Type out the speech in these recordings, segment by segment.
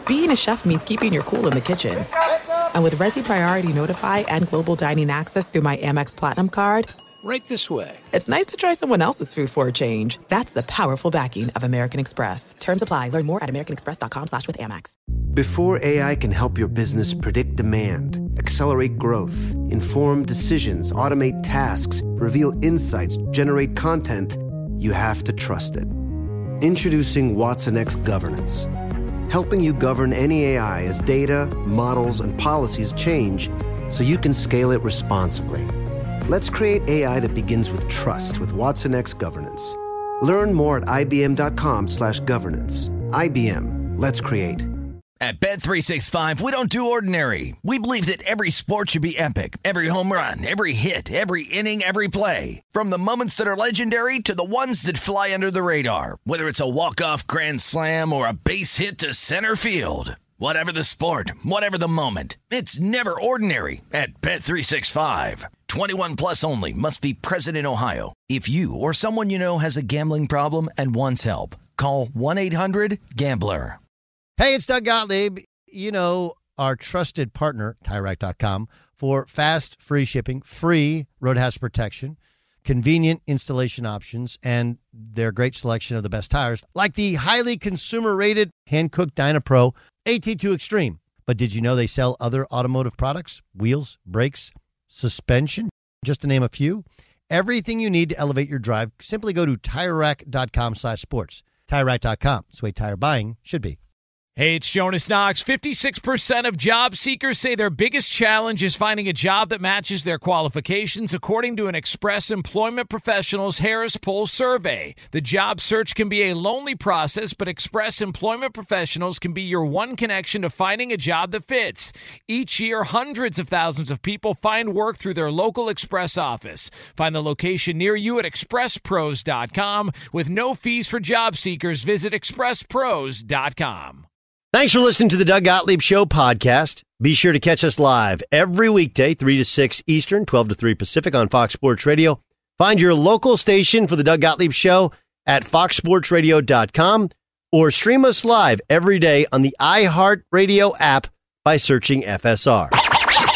being a chef means keeping your cool in the kitchen. And with Resi Priority Notify and Global Dining Access through my Amex Platinum card, Right this way. it's nice to try someone else's food for a change. That's the powerful backing of American Express. Terms apply. Learn more at americanexpress.com/withAmex. Before AI can help your business predict demand, accelerate growth, inform decisions, automate tasks, reveal insights, generate content, you have to trust it. Introducing Watson X Governance, helping you govern any AI as data, models, and policies change so you can scale it responsibly. Let's create AI that begins with trust with Watson X Governance. Learn more at ibm.com/governance. IBM, let's create. At Bet365, we don't do ordinary. We believe that every sport should be epic. Every home run, every hit, every inning, every play. From the moments that are legendary to the ones that fly under the radar. Whether it's a walk-off grand slam or a base hit to center field. Whatever the sport, whatever the moment. It's never ordinary at Bet365. 21 plus only. Must be present in Ohio. If you or someone you know has a gambling problem and wants help, call 1-800-GAMBLER. Hey, it's Doug Gottlieb. You know, our trusted partner, TireRack.com, for fast, free shipping, free road hazard protection, convenient installation options, and their great selection of the best tires, like the highly consumer-rated hand-cooked DynaPro AT2 Extreme. But did you know they sell other automotive products? Wheels, brakes, suspension, just to name a few. Everything you need to elevate your drive. Simply go to TireRack.com/sports. TireRack.com. It's the way tire buying should be. Hey, it's Jonas Knox. 56% of job seekers say their biggest challenge is finding a job that matches their qualifications, according to an Express Employment Professionals Harris Poll survey. The job search can be a lonely process, but Express Employment Professionals can be your one connection to finding a job that fits. Each year, hundreds of thousands of people find work through their local Express office. Find the location near you at expresspros.com. With no fees for job seekers, visit expresspros.com. Thanks for listening to the Doug Gottlieb Show podcast. Be sure to catch us live every weekday, 3 to 6 Eastern, 12 to 3 Pacific on Fox Sports Radio. Find your local station for the Doug Gottlieb Show at foxsportsradio.com or stream us live every day on the iHeartRadio app by searching FSR. Now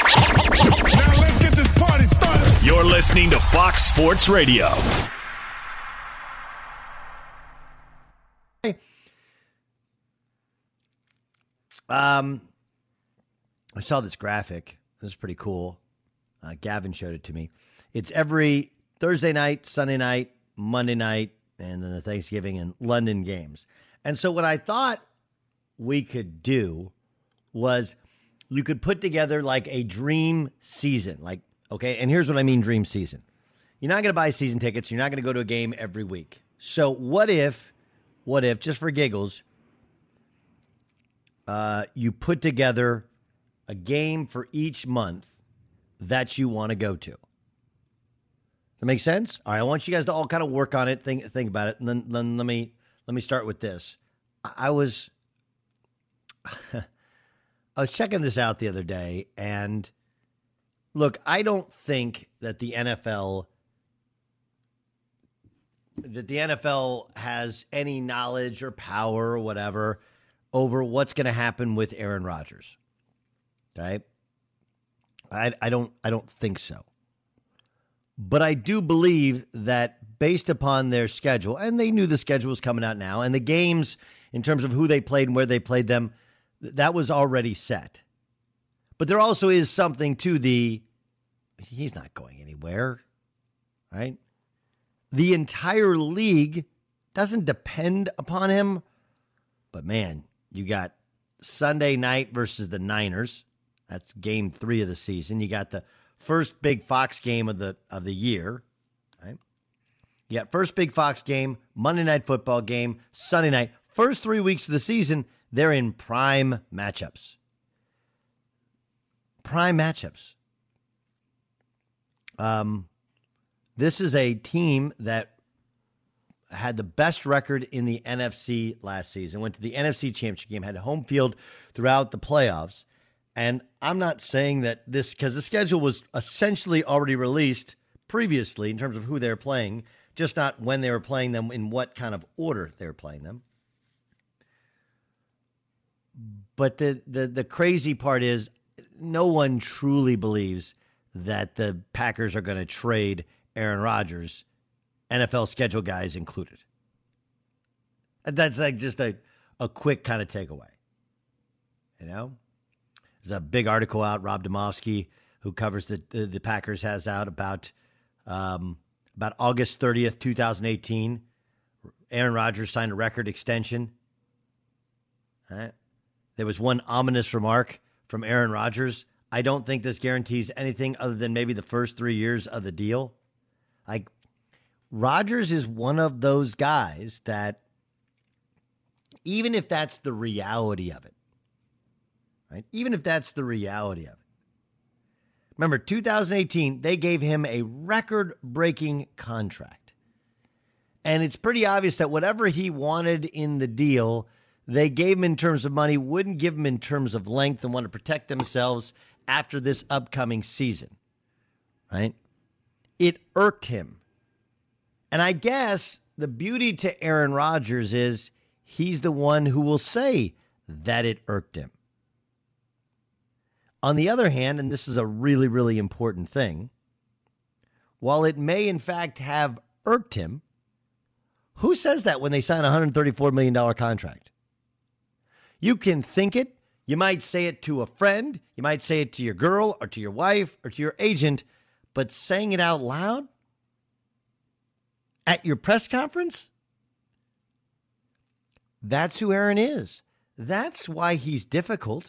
let's get this party started. You're listening to Fox Sports Radio. I saw this graphic. It was pretty cool. Gavin showed it to me. It's every Thursday night, Sunday night, Monday night, and then the Thanksgiving and London games. And so what I thought we could do was you could put together like a dream season. Like, okay, and here's what I mean dream season. You're not going to buy season tickets. You're not going to go to a game every week. So what if, just for giggles, you put together a game for each month that you want to go to. Does that make sense? All right, I want you guys to all kind of work on it, think about it, and then let me start with this. I was checking this out the other day, and look, I don't think that the NFL has any knowledge or power or whatever over what's going to happen with Aaron Rodgers. Okay? I don't think so. But I do believe that based upon their schedule, and they knew the schedule was coming out now, and the games in terms of who they played and where they played them, that was already set. But there also is something to he's not going anywhere, right? The entire league doesn't depend upon him. But man, you got Sunday night versus the Niners. That's game 3 of the season. You got the first big Fox game of the year. Right? You got first big Fox game, Monday Night Football game, Sunday night. First 3 weeks of the season, they're in prime matchups. Prime matchups. This is a team that had the best record in the NFC last season, went to the NFC Championship game, had a home field throughout the playoffs. And I'm not saying that this, because the schedule was essentially already released previously in terms of who they were playing, just not when they were playing them, in what kind of order they were playing them. But the crazy part is no one truly believes that the Packers are going to trade Aaron Rodgers, NFL schedule guys included. That's like just a quick kind of takeaway. You know? There's a big article out, Rob Demovsky, who covers the Packers, has out about August 30th, 2018. Aaron Rodgers signed a record extension. Right. There was one ominous remark from Aaron Rodgers. I don't think this guarantees anything other than maybe the first 3 years of the deal. Like, Rodgers is one of those guys that, even if that's the reality of it, right? Even if that's the reality of it. Remember, 2018, they gave him a record-breaking contract. And it's pretty obvious that whatever he wanted in the deal, they gave him in terms of money, wouldn't give him in terms of length, and want to protect themselves after this upcoming season, right? It irked him. And I guess the beauty to Aaron Rodgers is he's the one who will say that it irked him. On the other hand, and this is a really, really important thing, while it may in fact have irked him, who says that when they sign a $134 million contract? You can think it. You might say it to a friend. You might say it to your girl or to your wife or to your agent. But saying it out loud at your press conference? That's who Aaron is. That's why he's difficult.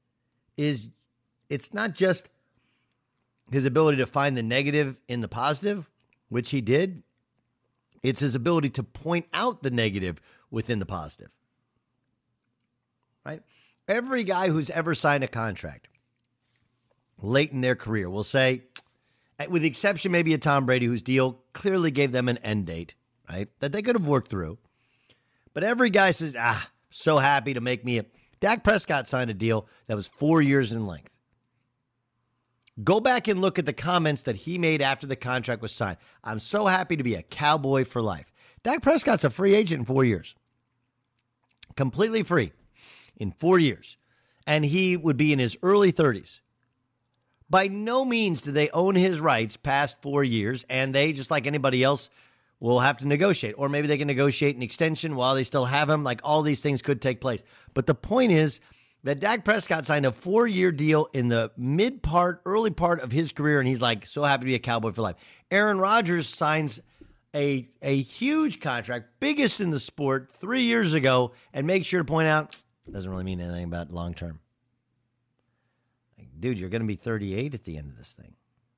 It's not just his ability to find the negative in the positive, which he did. It's his ability to point out the negative within the positive. Right? Every guy who's ever signed a contract late in their career will say, with the exception maybe of Tom Brady, whose deal clearly gave them an end date, right, that they could have worked through. But every guy says, so happy to make me a... Dak Prescott signed a deal that was 4 years in length. Go back and look at the comments that he made after the contract was signed. I'm so happy to be a Cowboy for life. Dak Prescott's a free agent in 4 years. Completely free in 4 years. And he would be in his early 30s. By no means do they own his rights past 4 years, and they, just like anybody else, will have to negotiate. Or maybe they can negotiate an extension while they still have him. Like, all these things could take place. But the point is that Dak Prescott signed a 4-year deal in the early part of his career, and he's like, so happy to be a Cowboy for life. Aaron Rodgers signs a huge contract, biggest in the sport, 3 years ago, and make sure to point out, doesn't really mean anything about long term. Like, dude, you're going to be 38 at the end of this thing.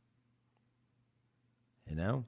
You know?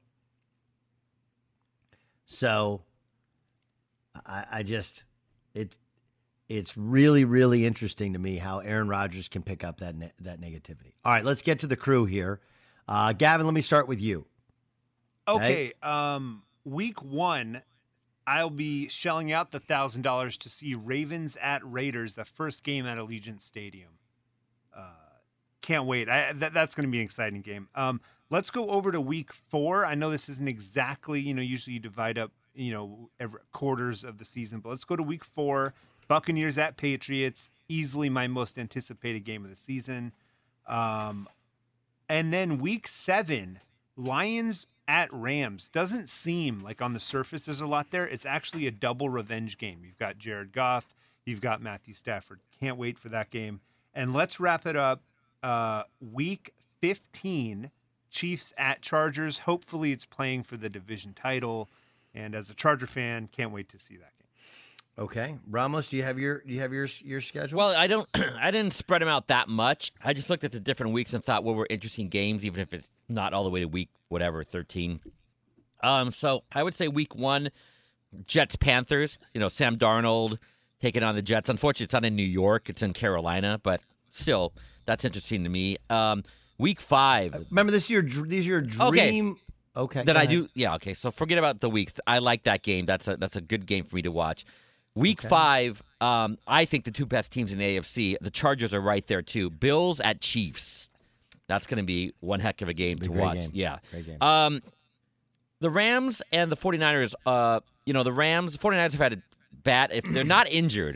So, I just, it's really, really interesting to me how Aaron Rodgers can pick up that negativity. All right, let's get to the crew here. Gavin, let me start with you. Okay, week one, I'll be shelling out the $1,000 to see Ravens at Raiders, the first game at Allegiant Stadium. Can't wait. That's going to be an exciting game. Let's go over to week 4. I know this isn't exactly, usually you divide up, every quarters of the season, but let's go to week 4. Buccaneers at Patriots, easily my most anticipated game of the season. And then week 7, Lions at Rams. Doesn't seem like on the surface there's a lot there. It's actually a double revenge game. You've got Jared Goff. You've got Matthew Stafford. Can't wait for that game. And let's wrap it up. Week 15, Chiefs at Chargers. Hopefully it's playing for the division title. And as a Charger fan, can't wait to see that game. Okay, Ramos, do you have your schedule? Well, I didn't spread them out that much. I just looked at the different weeks and thought what were interesting games, even if it's not all the way to week 13. So I would say week 1, Jets Panthers. Sam Darnold taking on the Jets. Unfortunately, it's not in New York; it's in Carolina, but still, that's interesting to me. Week 5. Remember, these are your dream. Okay. That I do. Yeah. Okay. So forget about the weeks. I like that game. That's a good game for me to watch. Week 5, I think the two best teams in the AFC, the Chargers are right there too. Bills at Chiefs. That's going to be one heck of a game to watch. Game. Yeah. Great game. The Rams and the 49ers, the 49ers have had a bad, if they're not injured,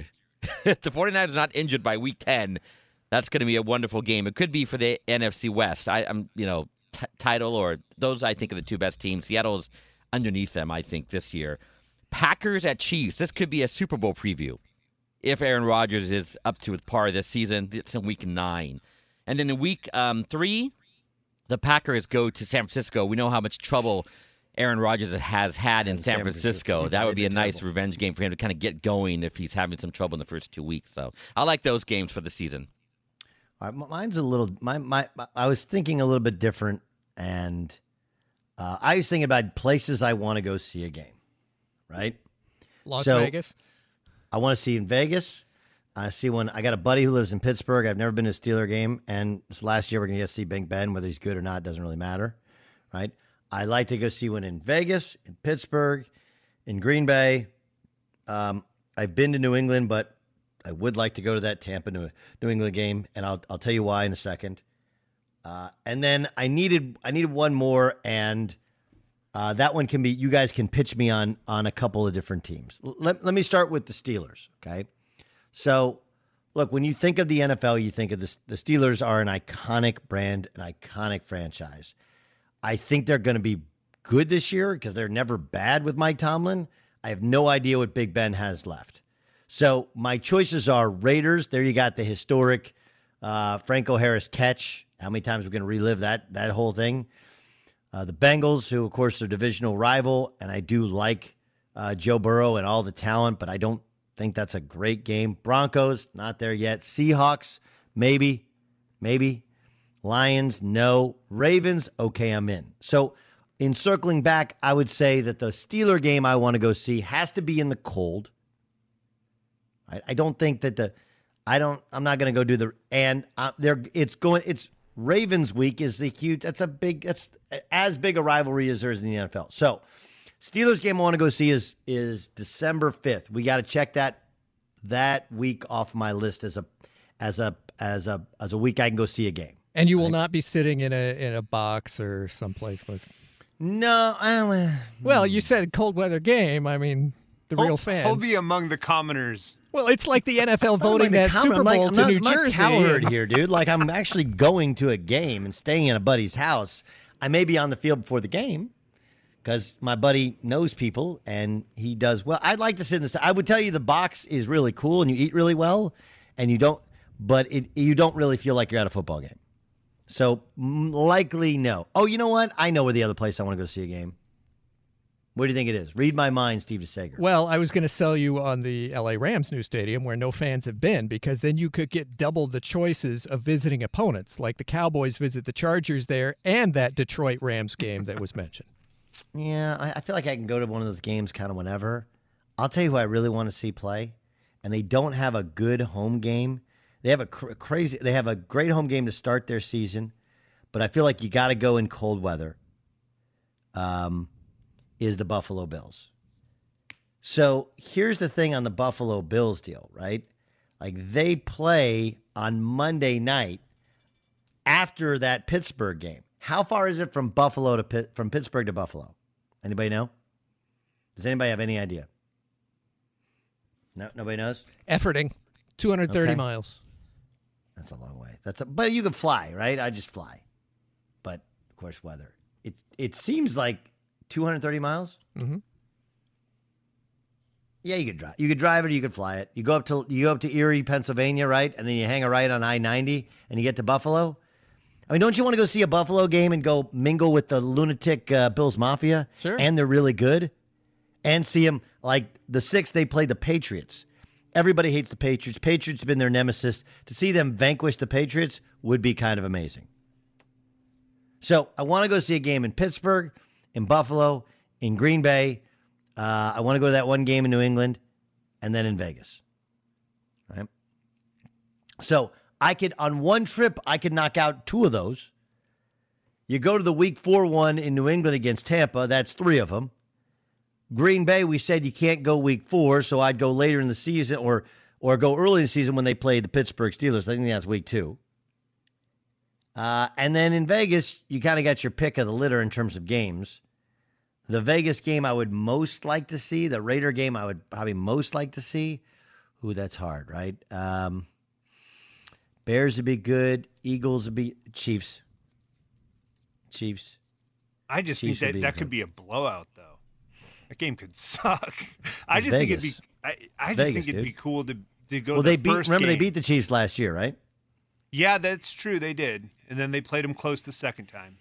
if the 49ers are not injured by week 10, that's going to be a wonderful game. It could be for the NFC West. I'm title or those I think are the two best teams. Seattle's underneath them, I think, this year. Packers at Chiefs. This could be a Super Bowl preview if Aaron Rodgers is up to par this season. It's in week 9. And then in week 3, the Packers go to San Francisco. We know how much trouble Aaron Rodgers has had in San Francisco. That would be a nice revenge game for him to kind of get going if he's having some trouble in the first 2 weeks. So I like those games for the season. All right, mine's a little. I was thinking a little bit different, and I was thinking about places I want to go see a game. Right, Las Vegas. I want to see in Vegas. I see one. I got a buddy who lives in Pittsburgh. I've never been to a Steeler game, and this last year we're going to get to see Big Ben. Whether he's good or not doesn't really matter. Right. I like to go see one in Vegas, in Pittsburgh, in Green Bay. I've been to New England, but I would like to go to that Tampa New England game, and I'll tell you why in a second. And then I needed one more, and that one can be. You guys can pitch me on a couple of different teams. Let me start with the Steelers. Okay, so look, when you think of the NFL, you think of the Steelers are an iconic brand, an iconic franchise. I think they're going to be good this year because they're never bad with Mike Tomlin. I have no idea what Big Ben has left. So my choices are Raiders. There you got the historic Franco Harris catch. How many times we're going to relive that whole thing? The Bengals, who, of course, are divisional rival, and I do like Joe Burrow and all the talent, but I don't think that's a great game. Broncos, not there yet. Seahawks, maybe. Lions, no. Ravens, okay, I'm in. So in circling back, I would say that the Steeler game I want to go see has to be in the cold. I don't think that I'm not going to go do the, and it's Ravens week is the huge, that's as big a rivalry as there is in the NFL. So Steelers game I want to go see is December 5th. We got to check that week off my list as a week I can go see a game. And you will not be sitting in a box or someplace with. No, well, you said cold weather game. I mean, the real fans. He'll be among the commoners. Well, it's like the NFL voting that Super Bowl to New Jersey. I'm not coward here, dude. Like, I'm actually going to a game and staying in a buddy's house. I may be on the field before the game because my buddy knows people and he does well. I'd like to sit in this. I would tell you the box is really cool and you eat really well, and you don't really feel like you're at a football game. So likely no. Oh, you know what? I know where the other place I want to go see a game. Where do you think it is? Read my mind, Steve DeSager. Well, I was going to sell you on the LA Rams new stadium where no fans have been, because then you could get double the choices of visiting opponents, like the Cowboys visit the Chargers there and that Detroit Rams game that was mentioned. Yeah, I feel like I can go to one of those games kind of whenever. I'll tell you who I really want to see play, and they don't have a good home game. They have they have a great home game to start their season, but I feel like you got to go in cold weather. Is the Buffalo Bills. So here's the thing on the Buffalo Bills deal, right? Like, they play on Monday night after that Pittsburgh game. How far is it from Pittsburgh to Buffalo? Anybody know? Does anybody have any idea? No, nobody knows? Efforting, 230 miles. That's a long way. But you can fly, right? I just fly. But of course, weather. It seems like 230 miles. Mm-hmm. Yeah, you could drive. You could drive it, or you could fly it. You go up to Erie, Pennsylvania, right, and then you hang a right on I-90, and you get to Buffalo. I mean, don't you want to go see a Buffalo game and go mingle with the lunatic Bills Mafia? Sure. And they're really good, and see them like the 6th they play the Patriots. Everybody hates the Patriots. Patriots have been their nemesis. To see them vanquish the Patriots would be kind of amazing. So I want to go see a game in Pittsburgh, in Buffalo, in Green Bay. I want to go to that one game in New England, and then in Vegas. Right? So on one trip, I could knock out 2 of those. You go to the Week 4 one in New England against Tampa. That's 3 of them. Green Bay, we said you can't go Week 4, so I'd go later in the season or go early in the season when they play the Pittsburgh Steelers. I think that's Week 2. And then in Vegas, you kind of got your pick of the litter in terms of games. The Vegas game I would most like to see. The Raider game I would probably most like to see. Ooh, that's hard, right? Bears would be good. Eagles would be Chiefs. I just Chiefs think that could be a blowout, though. That game could suck. I just Vegas. think it'd be cool to go. Well, to they the beat. first Remember, game. they beat the Chiefs last year, right? Yeah, that's true. They did, and then they played them close the second time.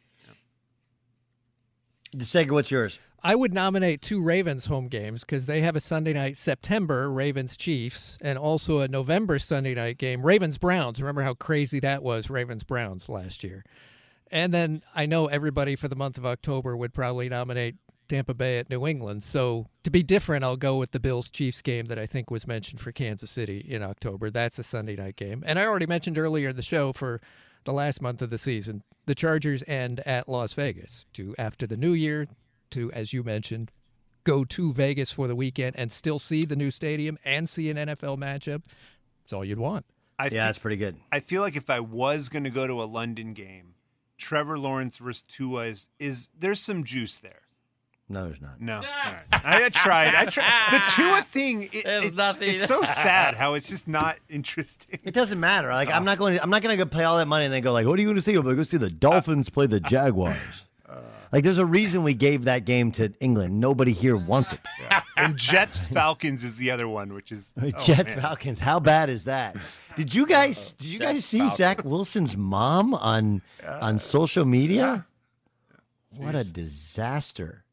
DeSager, what's yours? I would nominate 2 Ravens home games because they have a Sunday night September Ravens-Chiefs and also a November Sunday night game, Ravens-Browns. Remember how crazy that was, Ravens-Browns last year. And then I know everybody for the month of October would probably nominate Tampa Bay at New England. So to be different, I'll go with the Bills-Chiefs game that I think was mentioned for Kansas City in October. That's a Sunday night game. And I already mentioned earlier in the show for the last month of the season, the Chargers end at Las Vegas to after the new year to, as you mentioned, go to Vegas for the weekend and still see the new stadium and see an NFL matchup. That's all you'd want. That's pretty good. I feel like if I was going to go to a London game, Trevor Lawrence versus Tua is there's some juice there. No, there's not. No. All right. I tried. The Tua thing, it's so sad how it's just not interesting. It doesn't matter. Like I'm not going to go pay all that money and then go like, what are you going to see? I'm going to go see the Dolphins play the Jaguars. Like there's a reason we gave that game to England. Nobody here wants it. Yeah. And Jets Falcons is the other one, which is Jets Falcons. How bad is that? Did you guys see Falcons. Zach Wilson's mom on social media? Yeah. What a disaster.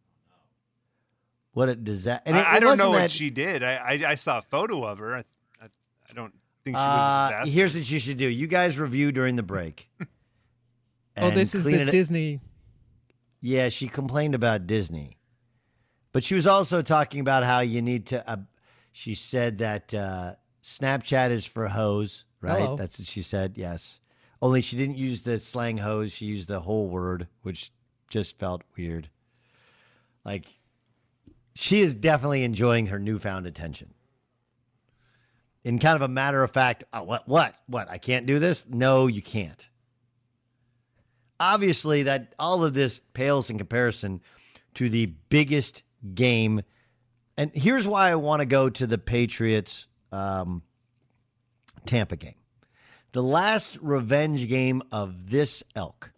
What a disaster. I don't know what she did. I saw a photo of her. I don't think she was a disaster. Here's what you should do. You guys review during the break. This is the Disney. Yeah, she complained about Disney. But she was also talking about how you need to, she said that Snapchat is for hoes, right? Hello. That's what she said, yes. Only she didn't use the slang hose. She used the whole word, which just felt weird. Like, she is definitely enjoying her newfound attention. In kind of a matter of fact, what? I can't do this? No, you can't. Obviously, that all of this pales in comparison to the biggest game. And here's why I want to go to the Patriots Tampa game. The last revenge game of this ilk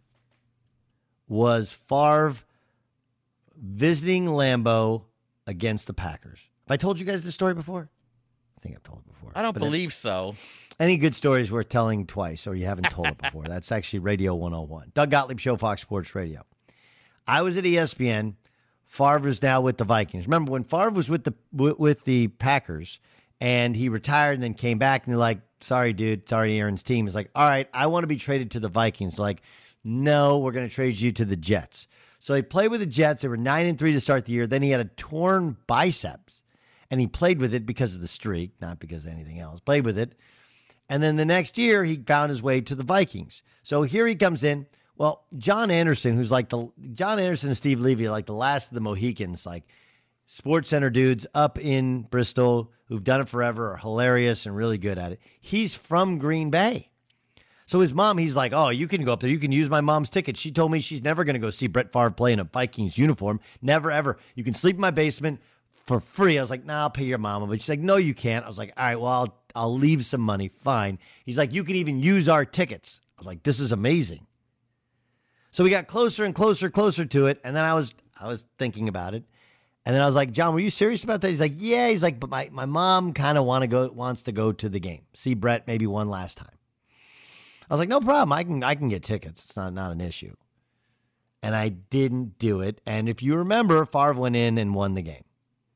was Favre visiting Lambeau against the Packers. Have I told you guys this story before? I think I've told it before. I don't believe so. Any good stories worth telling twice, or you haven't told it before. That's actually Radio 101. Doug Gottlieb Show, Fox Sports Radio. I was at ESPN. Favre is now with the Vikings. Remember when Favre was with the Packers and he retired and then came back and they're like, sorry, dude, it's already Aaron's team. He's like, all right, I want to be traded to the Vikings. They're like, no, we're going to trade you to the Jets. So he played with the Jets. They were 9-3 to start the year. Then he had a torn biceps and he played with it because of the streak, not because of anything else. Played with it. And then the next year, he found his way to the Vikings. So here he comes in. Well, John Anderson, John Anderson and Steve Levy are like the last of the Mohicans, like SportsCenter dudes up in Bristol who've done it forever, are hilarious and really good at it. He's from Green Bay. So his mom, he's like, oh, you can go up there. You can use my mom's ticket. She told me she's never going to go see Brett Favre play in a Vikings uniform. Never, ever. You can sleep in my basement for free. I was like, nah, I'll pay your mama. But she's like, no, you can't. I was like, all right, well, I'll leave some money. Fine. He's like, you can even use our tickets. I was like, this is amazing. So we got closer and closer to it. And then I was thinking about it. And then I was like, John, were you serious about that? He's like, yeah. He's like, but my mom kind of wants to go to the game. See Brett maybe one last time. I was like, no problem. I can get tickets. It's not an issue. And I didn't do it. And if you remember, Favre went in and won the game.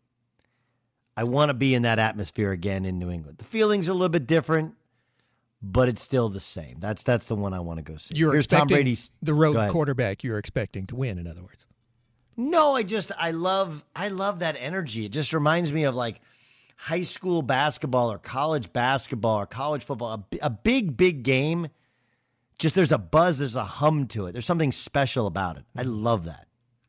I want to be in that atmosphere again in New England. The feelings are a little bit different, but it's still the same. That's the one I want to go see. You're Here's expecting Tom Brady's the road quarterback you're expecting to win, in other words. No, I love that energy. It just reminds me of like high school basketball or college football, a big game. Just there's a buzz, there's a hum to it. There's something special about it. I love that.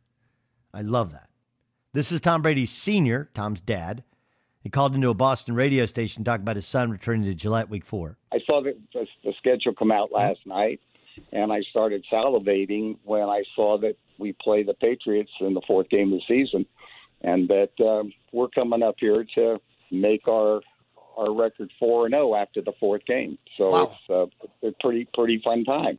This is Tom Brady Sr., Tom's dad. He called into a Boston radio station to talk about his son returning to Gillette Week 4. I saw the schedule come out last night, and I started salivating when I saw that we play the Patriots in the fourth game of the season, and that we're coming up here to make our our record 4-0 after the fourth game. So it's a pretty fun time.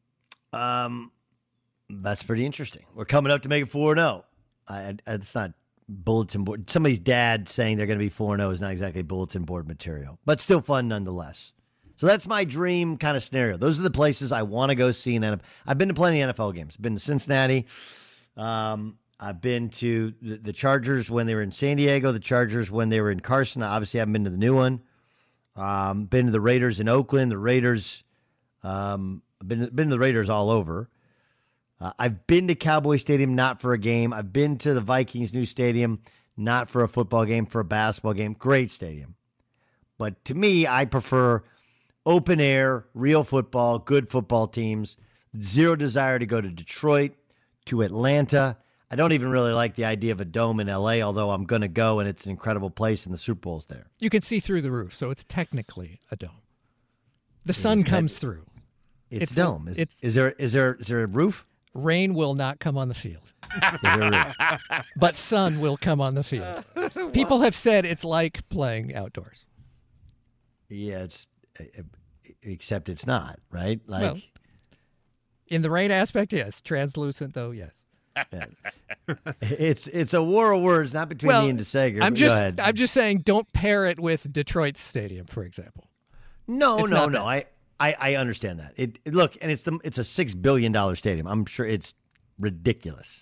That's pretty interesting. We're coming up to make it 4-0. It's not bulletin board. Somebody's dad saying they're going to be 4-0 is not exactly bulletin board material, but still fun nonetheless. So that's my dream kind of scenario. Those are the places I want to go see in NFL. I've been to plenty of NFL games. I've been to Cincinnati. I've been to the Chargers when they were in San Diego, the Chargers when they were in Carson. I obviously haven't been to the new one. Been to the Raiders in Oakland. The Raiders, been to the Raiders all over. I've been to Cowboy Stadium, not for a game. I've been to the Vikings' new stadium, not for a football game, for a basketball game. Great stadium. But to me, I prefer open air, real football, good football teams. Zero desire to go to Detroit, to Atlanta. I don't even really like the idea of a dome in L.A., although I'm going to go, and it's an incredible place, and the Super Bowl's there. You can see through the roof, so it's technically a dome. The sun comes through. It's a dome. Is there a roof? Rain will not come on the field. Is there a roof? But sun will come on the field. People have said it's like playing outdoors. Yeah, except it's not, right? Well, in the rain aspect, yes. Translucent, though, yes. Yeah. It's a war of words, not between me and DeSager. I'm just saying, don't pair it with Detroit Stadium, for example. No. I understand that. Look, and it's a $6 billion stadium. I'm sure it's ridiculous.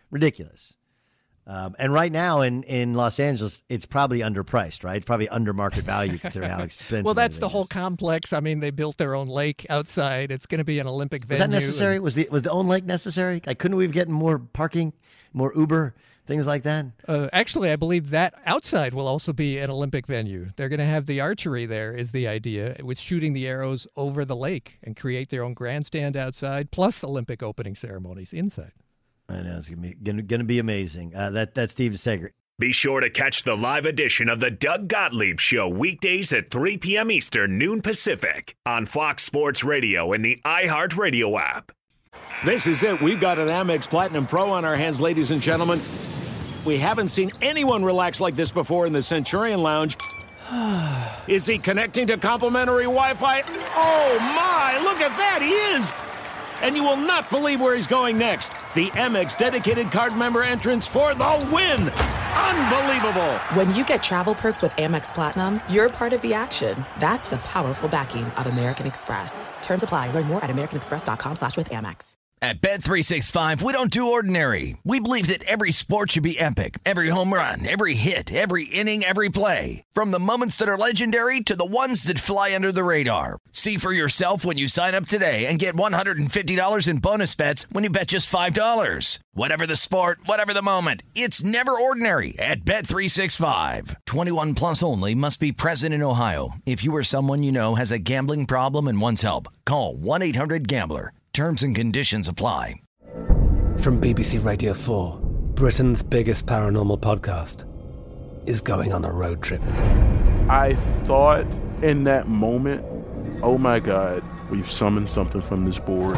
And right now in Los Angeles, it's probably underpriced, right? It's probably under market value considering how expensive. Well, that's the whole complex. I mean, they built their own lake outside. It's going to be an Olympic venue. Was that necessary? Was the own lake necessary? Like, couldn't we have gotten more parking, more Uber, things like that? Actually, I believe that outside will also be an Olympic venue. They're going to have the archery there, is the idea, with shooting the arrows over the lake and create their own grandstand outside, plus Olympic opening ceremonies inside. I know, it's going to be amazing. That's Steve DeSager. Be sure to catch the live edition of the Doug Gottlieb Show weekdays at 3 p.m. Eastern, noon Pacific on Fox Sports Radio and the iHeartRadio app. This is it. We've got an Amex Platinum Pro on our hands, ladies and gentlemen. We haven't seen anyone relax like this before in the Centurion Lounge. Is he connecting to complimentary Wi-Fi? Oh, my. Look at that. He is. And you will not believe where he's going next. The Amex dedicated card member entrance for the win. Unbelievable. When you get travel perks with Amex Platinum, you're part of the action. That's the powerful backing of American Express. Terms apply. Learn more at americanexpress.com/withAmex. At Bet365, we don't do ordinary. We believe that every sport should be epic. Every home run, every hit, every inning, every play. From the moments that are legendary to the ones that fly under the radar. See for yourself when you sign up today and get $150 in bonus bets when you bet just $5. Whatever the sport, whatever the moment, it's never ordinary at Bet365. 21 plus only. Must be present in Ohio. If you or someone you know has a gambling problem and wants help, call 1-800-GAMBLER. Terms and conditions apply. From BBC Radio 4, Britain's biggest paranormal podcast is going on a road trip. I thought in that moment, oh my God, we've summoned something from this board.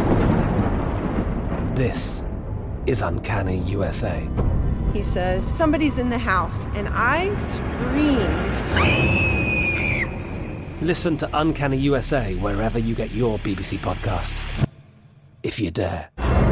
This is Uncanny USA. He says, somebody's in the house, and I screamed. Listen to Uncanny USA wherever you get your BBC podcasts, if you dare.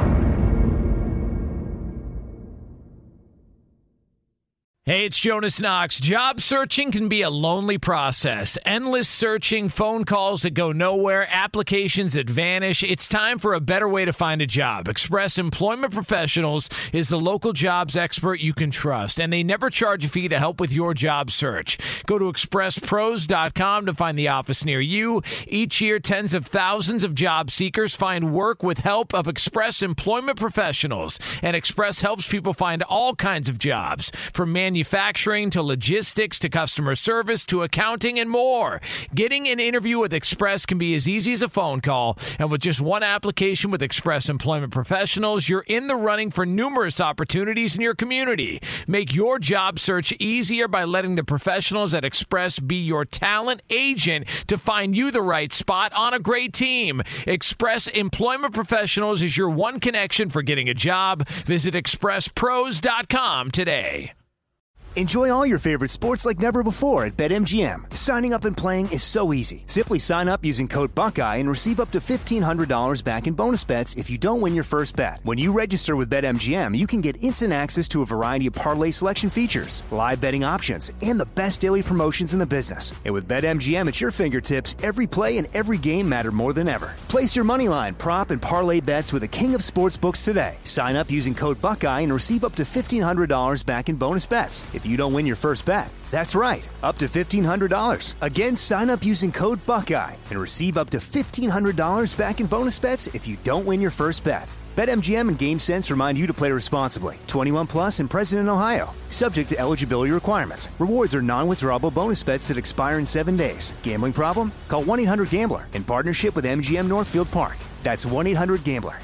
Hey, it's Jonas Knox. Job searching can be a lonely process. Endless searching, phone calls that go nowhere, applications that vanish. It's time for a better way to find a job. Express Employment Professionals is the local jobs expert you can trust, and they never charge a fee to help with your job search. Go to expresspros.com to find the office near you. Each year, tens of thousands of job seekers find work with help of Express Employment Professionals, and Express helps people find all kinds of jobs, from manufacturing to logistics to customer service to accounting and more. Getting an interview with Express can be as easy as a phone call, and with just one application with Express Employment Professionals, you're in the running for numerous opportunities in your community. Make your job search easier by letting the professionals at Express be your talent agent to find you the right spot on a great team. Express Employment Professionals is your one connection for getting a job. Visit expresspros.com today. Enjoy all your favorite sports like never before at BetMGM. Signing up and playing is so easy. Simply sign up using code Buckeye and receive up to $1,500 back in bonus bets if you don't win your first bet. When you register with BetMGM, you can get instant access to a variety of parlay selection features, live betting options, and the best daily promotions in the business. And with BetMGM at your fingertips, every play and every game matter more than ever. Place your moneyline, prop, and parlay bets with the king of sportsbooks today. Sign up using code Buckeye and receive up to $1,500 back in bonus bets if you don't win your first bet. That's right, up to $1,500. Again, sign up using code Buckeye and receive up to $1,500 back in bonus bets if you don't win your first bet. BetMGM and GameSense remind you to play responsibly. 21 plus and present in Ohio. Subject to eligibility requirements. Rewards are non-withdrawable bonus bets that expire in 7 days. Gambling problem? Call 1-800-GAMBLER in partnership with MGM Northfield Park. That's 1-800-GAMBLER.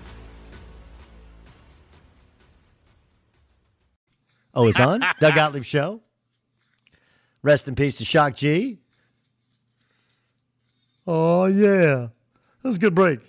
Oh, it's on? Doug Gottlieb Show. Rest in peace to Shock G. Oh, yeah. That was a good break.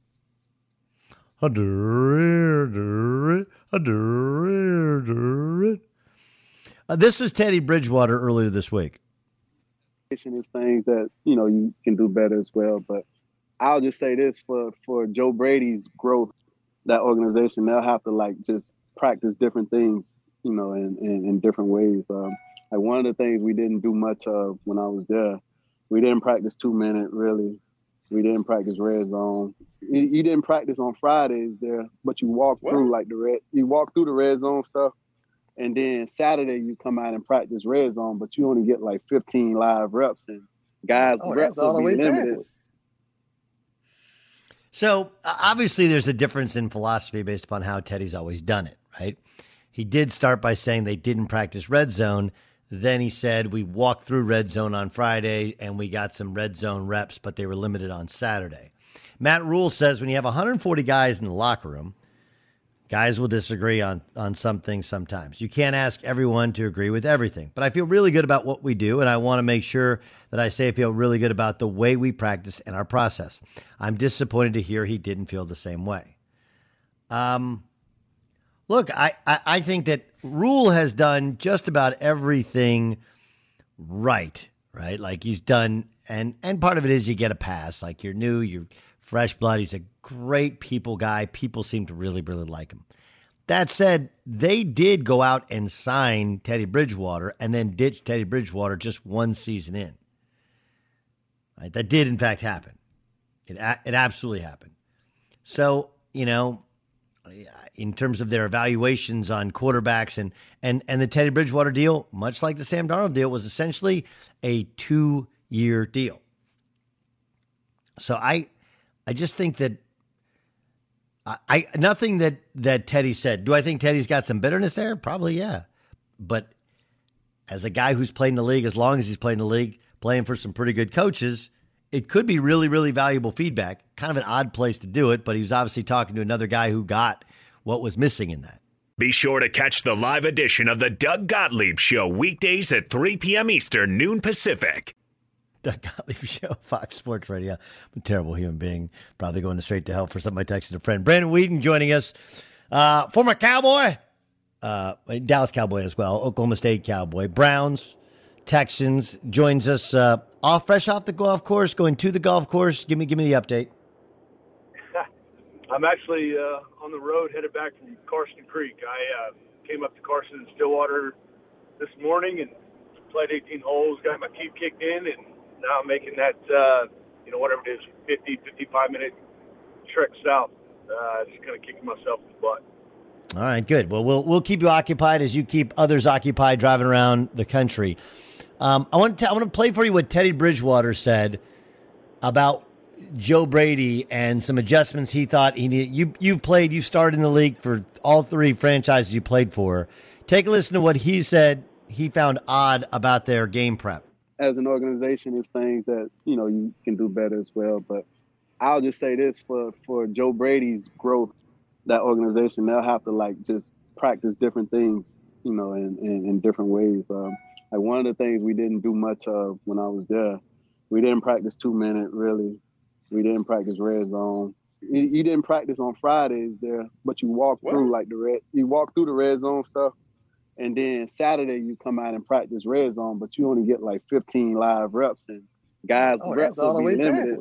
This was Teddy Bridgewater earlier this week. Is things that, you can do better as well. But I'll just say this, for Joe Brady's growth, that organization, they'll have to just practice different things, in different ways. One of the things we didn't do much of when I was there, we didn't practice 2-minute really. We didn't practice red zone. You didn't practice on Fridays there, but you walk through you walk through the red zone stuff, and then Saturday you come out and practice red zone, but you only get 15 live reps, and guys reps will be limited. So obviously there's a difference in philosophy based upon how Teddy's always done it, right? He did start by saying they didn't practice red zone. Then he said we walked through red zone on Friday and we got some red zone reps, but they were limited on Saturday. Matt Rule says when you have 140 guys in the locker room, guys will disagree on some things sometimes. You can't ask everyone to agree with everything. But I feel really good about what we do, and I want to make sure that I say I feel really good about the way we practice and our process. I'm disappointed to hear he didn't feel the same way. Look, I think that Rule has done just about everything right? Like he's done, and part of it is you get a pass. Like you're new, you're fresh blood. He's a great people guy. People seem to really, really like him. That said, they did go out and sign Teddy Bridgewater and then ditch Teddy Bridgewater just one season in. Right? That did, in fact, happen. It absolutely happened. So, in terms of their evaluations on quarterbacks and the Teddy Bridgewater deal, much like the Sam Darnold deal, was essentially a 2-year deal. So I just think that nothing that Teddy said. Do I think Teddy's got some bitterness there? Probably, yeah. But as a guy who's played in the league, as long as he's played in the league, playing for some pretty good coaches, it could be really, really valuable feedback. Kind of an odd place to do it, but he was obviously talking to another guy who got what was missing in that. Be sure to catch the live edition of the Doug Gottlieb Show weekdays at 3 p.m. Eastern, noon Pacific. Doug Gottlieb Show, Fox Sports Radio. I'm a terrible human being, probably going straight to hell for something I texted a friend. Brandon Weeden joining us, former Cowboy, Dallas Cowboy as well, Oklahoma State Cowboy, Browns, Texans, joins us fresh off the golf course, going to the golf course. Give me the update. I'm actually on the road headed back from Carson Creek. I came up to Carson and Stillwater this morning and played 18 holes, got my teeth kicked in, and now I'm making that, whatever it is, 50, 55-minute trek south. Just kind of kicking myself in the butt. All right, good. Well, we'll keep you occupied as you keep others occupied driving around the country. I want to play for you what Teddy Bridgewater said about Joe Brady and some adjustments he thought he needed. You started in the league for all three franchises you played for. Take a listen to what he said he found odd about their game prep. As an organization, it's things that, you can do better as well. But I'll just say this, for Joe Brady's growth, that organization, they'll have to just practice different things, in different ways. One of the things we didn't do much of when I was there, we didn't practice 2-minute really. We didn't practice red zone. You didn't practice on Fridays there, but you walk through you walk through the red zone stuff, And then Saturday you come out and practice red zone, but you only get like 15 live reps, and guys reps will be limited.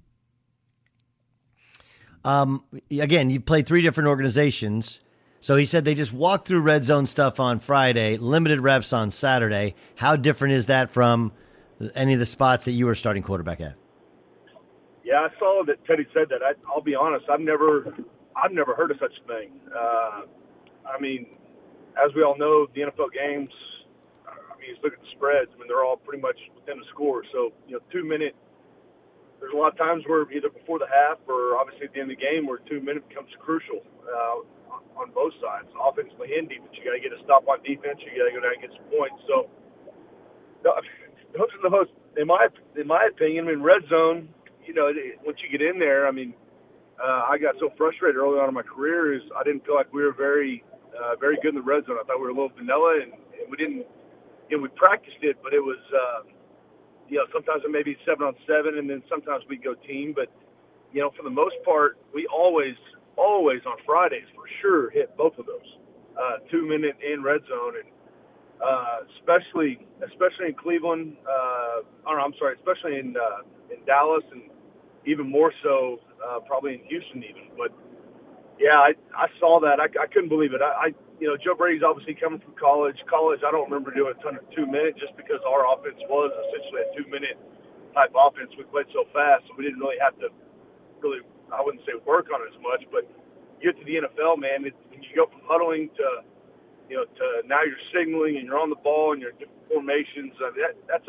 Again, you've played 3 different organizations. So he said they just walked through red zone stuff on Friday, limited reps on Saturday. How different is that from any of the spots that you were starting quarterback at? Yeah, I saw that Teddy said that. I'll be honest, I've never heard of such a thing. I mean, as we all know, the NFL games, I mean, you look at the spreads. I mean, they're all pretty much within the score. So, 2-minute, there's a lot of times where either before the half or obviously at the end of the game where 2 minutes becomes crucial on both sides, offensively and defense. You got to get a stop on defense. You got to go down and get some points. So, those are the most, in my opinion, in red zone, once you get in there, I mean, I got so frustrated early on in my career is I didn't feel like we were very good in the red zone. I thought we were a little vanilla, and we didn't. We practiced it, but it was, sometimes it may be 7-on-7, and then sometimes we go team. But for the most part, we always on Fridays for sure hit both of those 2-minute in red zone, and especially in Cleveland. Especially in Dallas, and even more so probably in Houston even. But yeah, I saw that. I couldn't believe it. Joe Brady's obviously coming from college. I don't remember doing a ton of 2-minute just because our offense was essentially a 2-minute type offense. We played so fast, so we didn't really have to I wouldn't say work on it as much, but you get to the NFL, man, when you go from huddling to now you're signaling and you're on the ball and you're in different formations. That's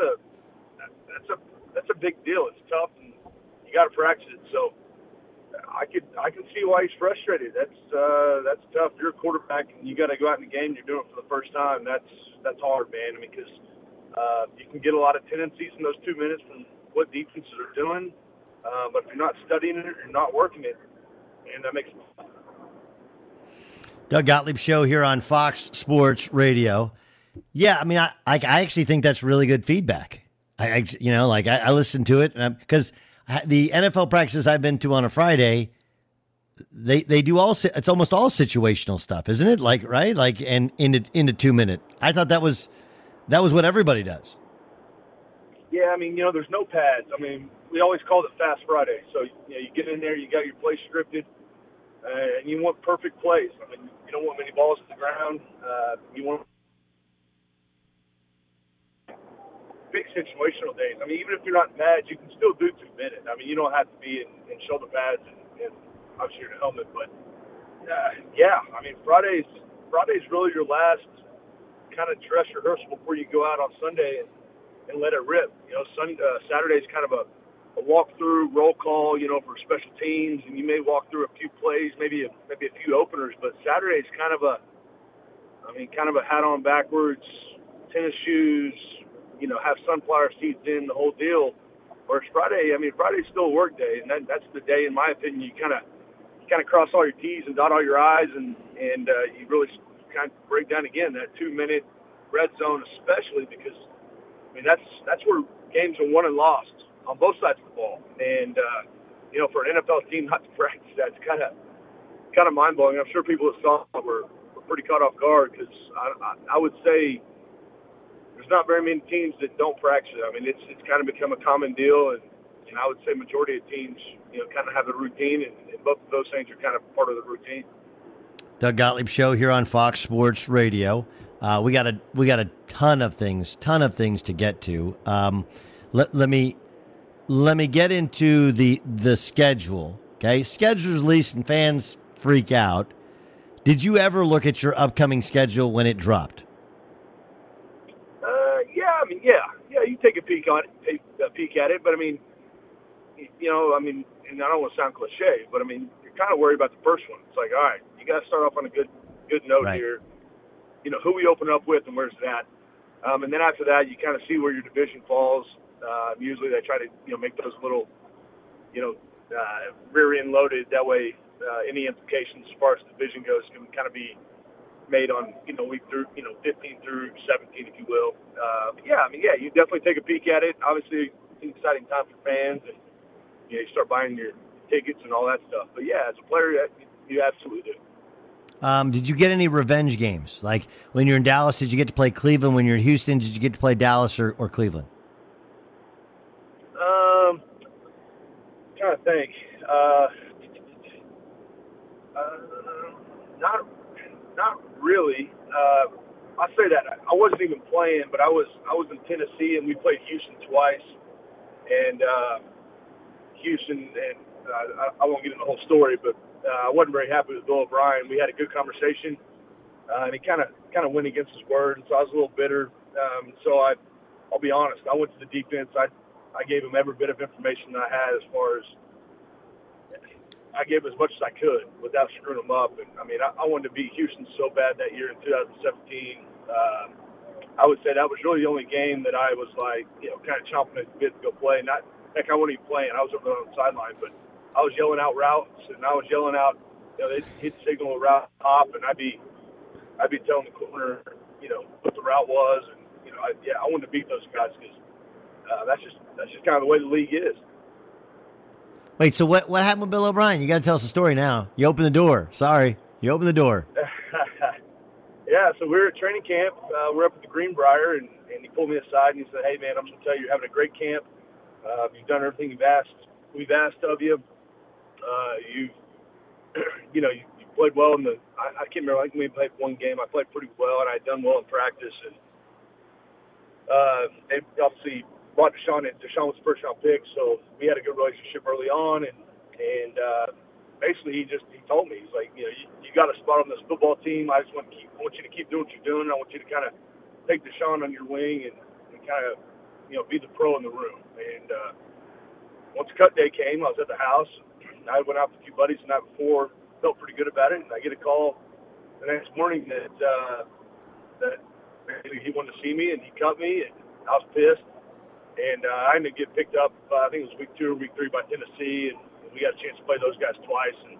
a big deal. It's tough, and you got to practice it. So I can see why he's frustrated. That's tough. You're a quarterback, and you got to go out in the game. You're doing it for the first time. That's hard, man. I mean, because you can get a lot of tendencies in those 2 minutes from what defenses are doing. But if you're not studying it, you're not working it, and that makes it. Doug Gottlieb Show here on Fox Sports Radio. Yeah, I mean, I actually think that's really good feedback. I listened to it because the NFL practices I've been to on a Friday, they do it's almost all situational stuff, isn't it? Like, right? Like, and into 2 minute. I thought that was what everybody does. Yeah, I mean, there's no pads. I mean, we always called it Fast Friday. So, you get in there, you got your play scripted, and you want perfect plays. I mean, you don't want many balls at the ground. You want big situational days. I mean, even if you're not in pads, you can still do 2 minutes. I mean, you don't have to be in shoulder pads and obviously your helmet. But, yeah, I mean, Friday's really your last kind of dress rehearsal before you go out on Sunday and let it rip. Saturday's kind of a walk-through roll call, for special teams, and you may walk through a few plays, maybe a few openers. But Saturday's kind of a hat on backwards, tennis shoes, have sunflower seeds in, the whole deal. Whereas Friday's still a work day, and that's the day, in my opinion, you kind of cross all your T's and dot all your I's, and you really kind of break down again that 2 minute red zone, especially because that's where games are won and lost on both sides of the ball. And for an NFL team not to practice that's kind of mind blowing. I'm sure people that saw it were pretty caught off guard because I would say there's not very many teams that don't practice it. I mean, it's kind of become a common deal, and I would say majority of teams, kind of have a routine, and both of those things are kind of part of the routine. Doug Gottlieb Show here on Fox Sports Radio. We got a ton of things to get to. Let me get into the schedule. Okay, schedule's released and fans freak out. Did you ever look at your upcoming schedule when it dropped? Yeah. You take a peek at it, but and I don't want to sound cliche, but you're kind of worried about the first one. It's like, all right, you got to start off on a good note here. Who we open up with and where's that, and then after that, you kind of see where your division falls. Usually, they try to make those little rear end loaded. That way, any implications as far as the division goes can kind of be made on week through 15 through 17, if you will. You definitely take a peek at it. Obviously, it's an exciting time for fans, and you start buying your tickets and all that stuff. But yeah, as a player, you absolutely do. Did you get any revenge games? Like when you're in Dallas, did you get to play Cleveland? When you're in Houston, did you get to play Dallas or Cleveland? Trying to think. Not really. I say that I wasn't even playing, but I was in Tennessee and we played Houston twice, and Houston and I won't get into the whole story, but I wasn't very happy with Bill O'Brien. We had a good conversation, and he kind of went against his word, and so I was a little bitter. So I'll be honest. I went to the defense. I gave him every bit of information that I had as far as I gave as much as I could without screwing them up. And I mean, I wanted to beat Houston so bad that year in 2017. I would say that was really the only game that I was like, kind of chomping at the bit to go play. Not heck, I wasn't even playing. I was over there on the sideline, but I was yelling out routes and I was yelling out, they'd hit signal a route hop, and I'd be telling the corner, what the route was, and I wanted to beat those guys because that's just kind of the way the league is. Wait, so what happened with Bill O'Brien? You got to tell us the story now. You opened the door. Sorry. You opened the door. Yeah, so we were at training camp. We're up at the Greenbrier, and he pulled me aside and he said, "Hey, man, I'm just going to tell you, you're having a great camp. You've done everything we've asked of you. You played well in the – I can't remember. I think we played one game. I played pretty well, and I had done well in practice. And obviously – brought Deshaun in. Deshaun was the first-round pick, so we had a good relationship early on. And basically, he told me, he's like, you got a spot on this football team. I want you to keep doing what you're doing. I want you to kind of take Deshaun on your wing and kind of, be the pro in the room. And once cut day came, I was at the house. I went out with a few buddies the night before, felt pretty good about it, and I get a call the next morning that he wanted to see me, and he cut me, and I was pissed. And I ended up getting picked up, I think it was week 2 or week 3 by Tennessee, and we got a chance to play those guys twice. And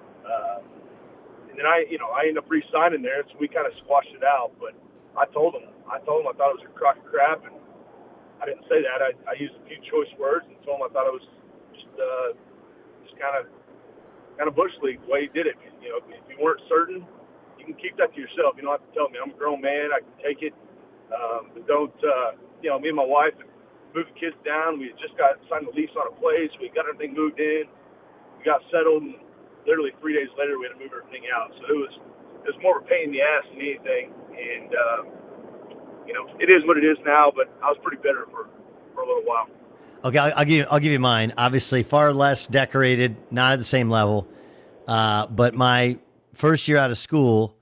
then I ended up re-signing there, so we kind of squashed it out. But I told him I thought it was a crock of crap, and I didn't say that. I used a few choice words and told him I thought it was just kind of bush league the way he did it. If you weren't certain, you can keep that to yourself. You don't have to tell me. I'm a grown man. I can take it. But don't, me and my wife moved the kids down. We had just got signed a lease on a place. We got everything moved in. We got settled, and literally 3 days later, we had to move everything out. So it was more of a pain in the ass than anything. And it is what it is now. But I was pretty bitter for a little while. Okay, I'll give you mine. Obviously, far less decorated, not at the same level. But my first year out of school,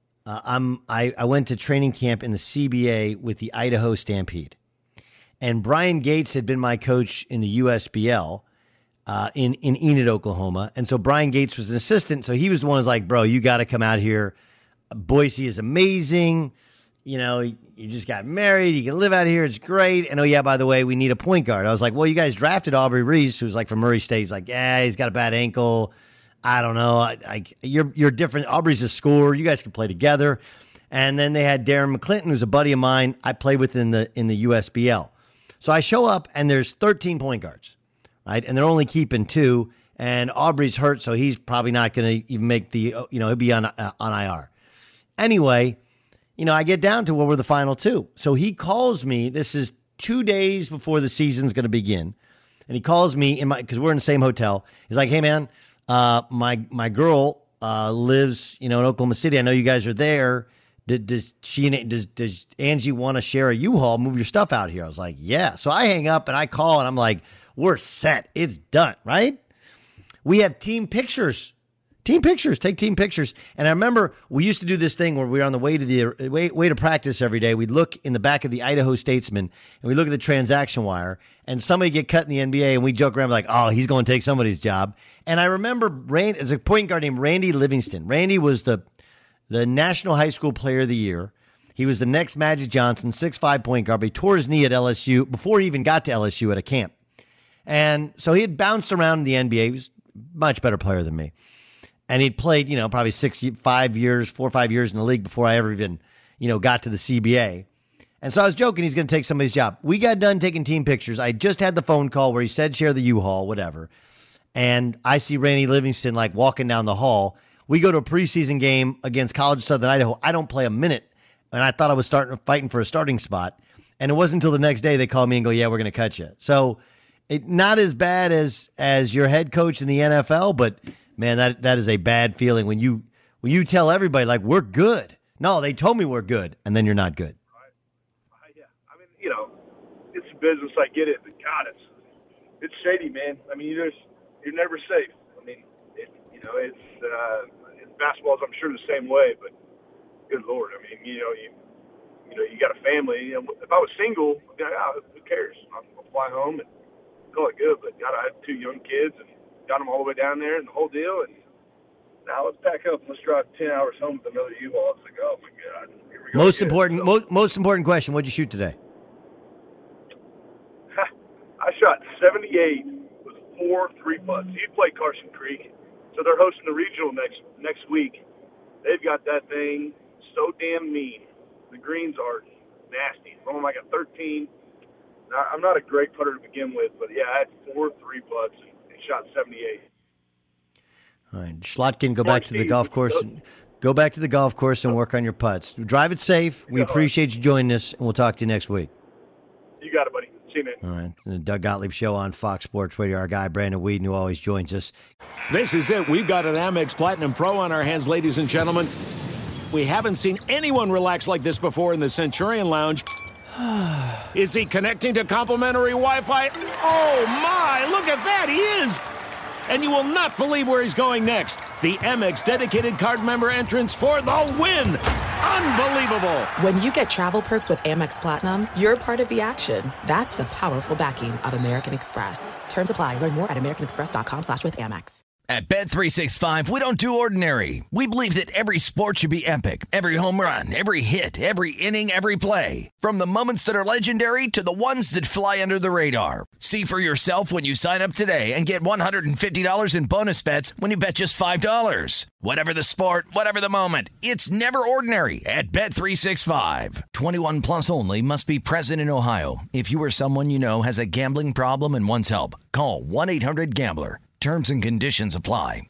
I went to training camp in the CBA with the Idaho Stampede. And Brian Gates had been my coach in the USBL in Enid, Oklahoma. And so Brian Gates was an assistant. So he was the one who was like, bro, you got to come out here. Boise is amazing. You just got married. You can live out here. It's great. And, oh, yeah, by the way, we need a point guard. I was like, well, you guys drafted Aubrey Reese, who's like from Murray State. He's like, yeah, he's got a bad ankle. I don't know. You're different. Aubrey's a scorer. You guys can play together. And then they had Darren McClinton, who's a buddy of mine. I played with in the USBL. So I show up, and there's 13 point guards, right? And they're only keeping 2, and Aubrey's hurt, so he's probably not going to even make the, he'll be on IR. Anyway, I get down to we're the final 2. So he calls me. This is 2 days before the season's going to begin, and he calls me because we're in the same hotel. He's like, hey, man, my girl lives, in Oklahoma City. I know you guys are there. Does Angie want to share a U-Haul, move your stuff out here? I was like, yeah. So I hang up and I call and I'm like, we're set. It's done, right? We have team pictures. Take team pictures. And I remember we used to do this thing where we were on the way to practice every day. We'd look in the back of the Idaho Statesman and we look at the transaction wire and somebody get cut in the NBA and we joke around like, oh, he's going to take somebody's job. And I remember as a point guard named Randy Livingston. Randy was the National High School Player of the Year. He was the next Magic Johnson, 6'5" point guard. But he tore his knee at LSU before he even got to LSU at a camp. And so he had bounced around in the NBA. He was a much better player than me. And he'd played, probably 4 or 5 years in the league before I ever even, got to the CBA. And so I was joking he's going to take somebody's job. We got done taking team pictures. I just had the phone call where he said share the U-Haul, whatever. And I see Randy Livingston walking down the hall. We go to a preseason game against College of Southern Idaho. I don't play a minute, and I thought I was fighting for a starting spot. And it wasn't until the next day they called me and go, yeah, we're going to cut you. So not as bad as your head coach in the NFL, but, man, that is a bad feeling when you tell everybody, like, we're good. No, they told me we're good, and then you're not good. Yeah, I mean, it's a business. I get it, but God, it's shady, man. I mean, you're never safe. I mean, in basketball, I'm sure the same way, but good Lord, I mean, you got a family. If I was single, I'd be like, who cares? I'll fly home and call it good. But God, I have 2 young kids and got them all the way down there and the whole deal. And now let's pack up and let's drive 10 hours home with another U-Haul. It's like, oh my God. Here we go. Most important question. What'd you shoot today? I shot 78 with 4 3-putts. You play Carson Creek, so they're hosting the regional next week. They've got that thing so damn mean. The greens are nasty. Oh, I got 13. Now, I'm not a great putter to begin with, but yeah, I had 4 3-putts and shot 78. All right, Schlotkin, go back to the golf course. Go back to the golf course and work on your putts. Drive it safe. We appreciate you joining us, and we'll talk to you next week. You got it, buddy. See you, man. All right. The Doug Gottlieb Show on Fox Sports Radio. Our guy, Brandon Whedon, who always joins us. This is it. We've got an Amex Platinum Pro on our hands, ladies and gentlemen. We haven't seen anyone relax like this before in the Centurion Lounge. Is he connecting to complimentary Wi-Fi? Oh, my. Look at that. He is. And you will not believe where he's going next. The Amex dedicated card member entrance for the win. Unbelievable. When you get travel perks with Amex Platinum, you're part of the action. That's the powerful backing of American Express. Terms apply. Learn more at americanexpress.com/withAmex. At Bet365, we don't do ordinary. We believe that every sport should be epic. Every home run, every hit, every inning, every play. From the moments that are legendary to the ones that fly under the radar. See for yourself when you sign up today and get $150 in bonus bets when you bet just $5. Whatever the sport, whatever the moment, it's never ordinary at Bet365. 21 plus only. Must be present in Ohio. If you or someone you know has a gambling problem and wants help, call 1-800-GAMBLER. Terms and conditions apply.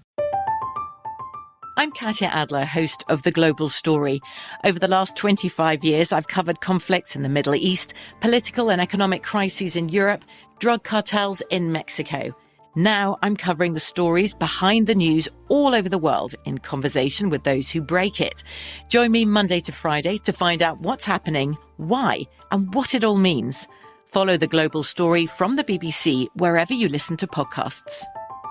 I'm Katya Adler, host of The Global Story. Over the last 25 years, I've covered conflicts in the Middle East, political and economic crises in Europe, drug cartels in Mexico. Now I'm covering the stories behind the news all over the world in conversation with those who break it. Join me Monday to Friday to find out what's happening, why, and what it all means. Follow The Global Story from the BBC wherever you listen to podcasts.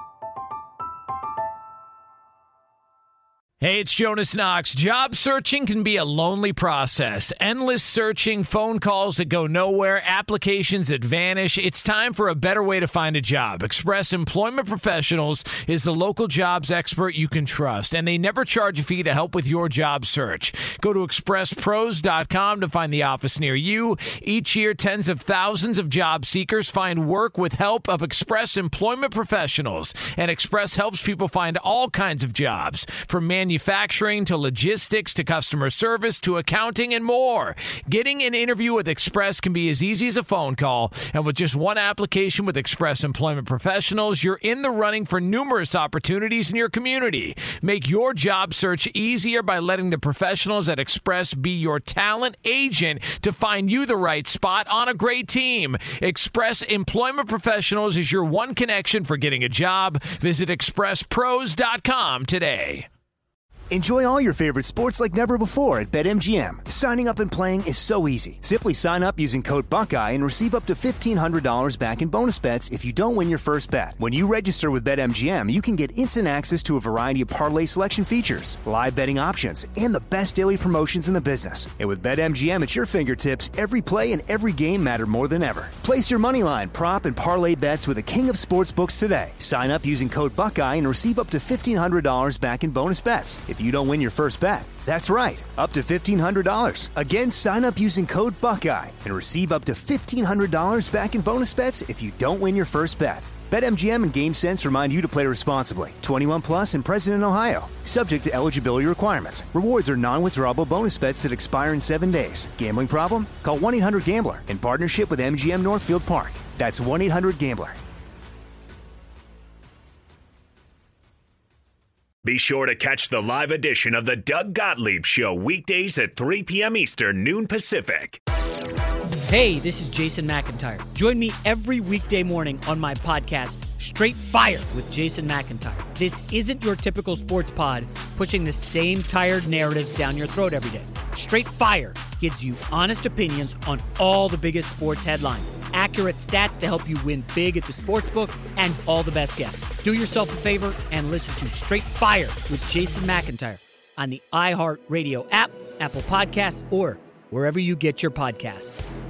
Hey, it's Jonas Knox. Job searching can be a lonely process. Endless searching, phone calls that go nowhere, applications that vanish. It's time for a better way to find a job. Express Employment Professionals is the local jobs expert you can trust, and they never charge a fee to help with your job search. Go to expresspros.com to find the office near you. Each year, tens of thousands of job seekers find work with help of Express Employment Professionals, and Express helps people find all kinds of jobs, from manufacturing to logistics to customer service to accounting and more. Getting an interview with Express can be as easy as a phone call, and with just one application with Express Employment Professionals, you're in the running for numerous opportunities in your community. Make your job search easier by letting the professionals at Express be your talent agent to find you the right spot on a great team. Express Employment Professionals is your one connection for getting a job. Visit expresspros.com today. Enjoy all your favorite sports like never before at BetMGM. Signing up and playing is so easy. Simply sign up using code Buckeye and receive up to $1,500 back in bonus bets if you don't win your first bet. When you register with BetMGM, you can get instant access to a variety of parlay selection features, live betting options, and the best daily promotions in the business. And with BetMGM at your fingertips, every play and every game matter more than ever. Place your moneyline, prop, and parlay bets with the king of sportsbooks today. Sign up using code Buckeye and receive up to $1,500 back in bonus bets if you don't win your first bet. That's right, up to $1,500. Again, sign up using code Buckeye and receive up to $1,500 back in bonus bets if you don't win your first bet. BetMGM and GameSense remind you to play responsibly. 21 plus and present in Ohio. Subject to eligibility requirements. Rewards are non-withdrawable bonus bets that expire in 7 days. Gambling problem? Call 1-800-GAMBLER in partnership with MGM Northfield Park. That's 1-800-GAMBLER. Be sure to catch the live edition of the Doug Gottlieb Show weekdays at 3 p.m. Eastern, noon Pacific. Hey, this is Jason McIntyre. Join me every weekday morning on my podcast, Straight Fire with Jason McIntyre. This isn't your typical sports pod pushing the same tired narratives down your throat every day. Straight Fire gives you honest opinions on all the biggest sports headlines, accurate stats to help you win big at the sportsbook, and all the best guests. Do yourself a favor and listen to Straight Fire with Jason McIntyre on the iHeartRadio app, Apple Podcasts, or wherever you get your podcasts.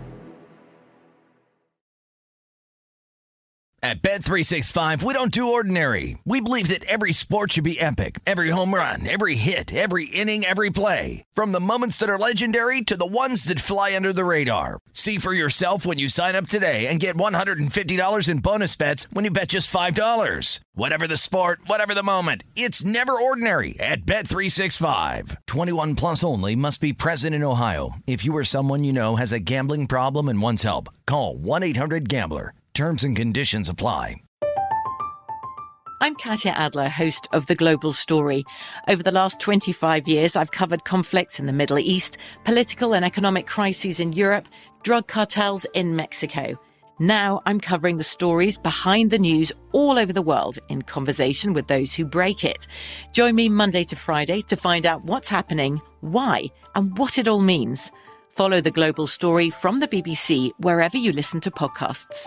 At Bet365, we don't do ordinary. We believe that every sport should be epic. Every home run, every hit, every inning, every play. From the moments that are legendary to the ones that fly under the radar. See for yourself when you sign up today and get $150 in bonus bets when you bet just $5. Whatever the sport, whatever the moment, it's never ordinary at Bet365. 21 plus only. Must be present in Ohio. If you or someone you know has a gambling problem and wants help, call 1-800-GAMBLER. Terms and conditions apply. I'm Katya Adler, host of The Global Story. Over the last 25 years, I've covered conflicts in the Middle East, political and economic crises in Europe, drug cartels in Mexico. Now I'm covering the stories behind the news all over the world in conversation with those who break it. Join me Monday to Friday to find out what's happening, why, and what it all means. Follow The Global Story from the BBC wherever you listen to podcasts.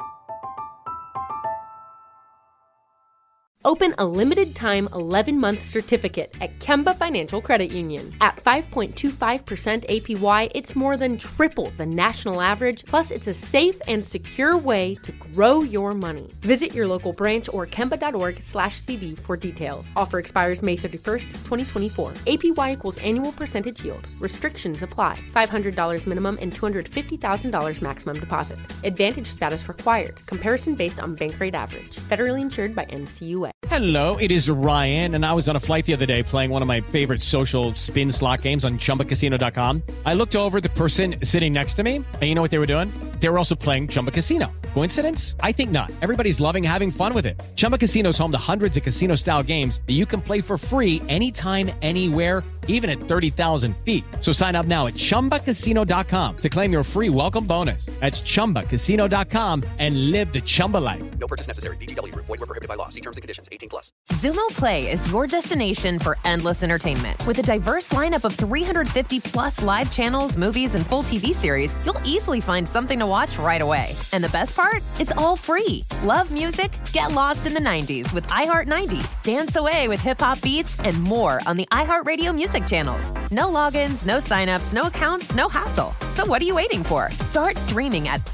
Open a limited-time 11-month certificate at Kemba Financial Credit Union. At 5.25% APY, it's more than triple the national average, plus it's a safe and secure way to grow your money. Visit your local branch or kemba.org/cb for details. Offer expires May 31st, 2024. APY equals annual percentage yield. Restrictions apply. $500 minimum and $250,000 maximum deposit. Advantage status required. Comparison based on bank rate average. Federally insured by NCUA. Hello, it is Ryan, and I was on a flight the other day playing one of my favorite social spin slot games on ChumbaCasino.com. I looked over at the person sitting next to me, and you know what they were doing? They were also playing Chumba Casino. Coincidence? I think not. Everybody's loving having fun with it. Chumba Casino is home to hundreds of casino-style games that you can play for free anytime, anywhere, even at 30,000 feet. So sign up now at ChumbaCasino.com to claim your free welcome bonus. That's ChumbaCasino.com and live the Chumba life. No purchase necessary. VGW. Void where prohibited by law. See terms and conditions. 18+. Xumo Play is your destination for endless entertainment. With a diverse lineup of 350+ live channels, movies, and full TV series, you'll easily find something to watch right away. And the best part? It's all free. Love music? Get lost in the 90s with iHeart 90s. Dance away with hip-hop beats and more on the iHeartRadio music channels. No logins, no signups, no accounts, no hassle. So what are you waiting for? Start streaming at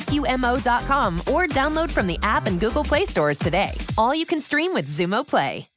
play.xumo.com or download from the app and Google Play stores today. All you can stream with Xumo Play.